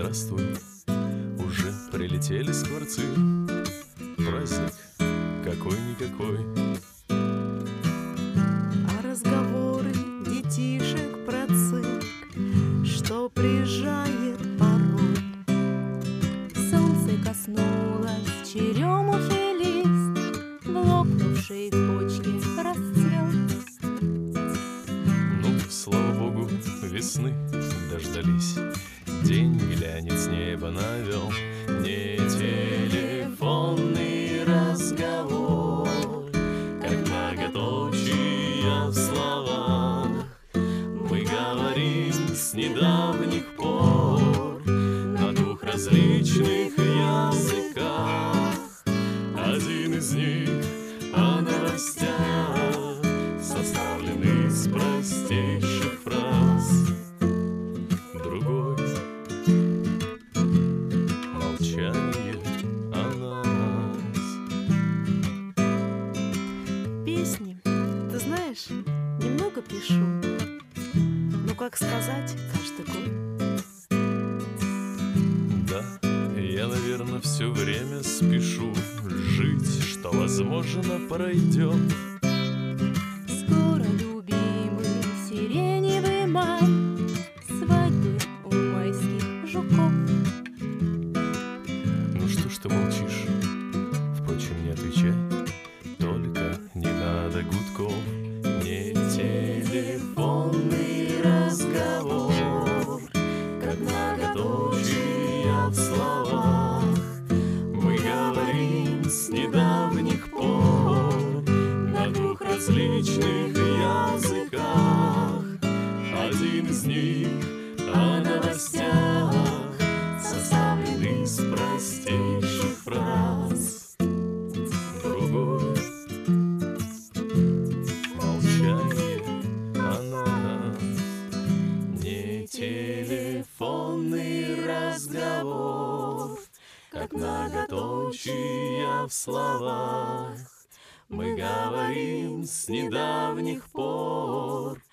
здравствуй, уже прилетели скворцы. Праздник какой-никакой. А разговоры детишек про цирк, что приезжает порой. Солнце коснулось черемухи лист, в лопнувшей почке расцвел. Ну, слава богу, весны дождались. День глянец небо навел. Не телефонный разговор, как многоточия в словах. Мы говорим с недавних пор на двух различных языках. Один из них о новостях, составленный из простейших фраз. Другой молчание о нас. Песни, ты знаешь, немного пишу. Ну, как сказать, каждый год. Да, я, наверное, все время спешу жить, что, возможно, пройдет. Скоро, любимый сиреневый май, свадьбы у майских жуков. Ну что ж ты молчишь? Впрочем, не отвечай, только не надо гудков. Не телефонный разговор, как многоточия в словах. Мы говорим с недавних пор на двух различных языках. Один из них о новостях, составленный из простейших фраз. Другой молчание о нас. Не телефонный разговор, как многоточия в словах. Мы говорим с недавних пор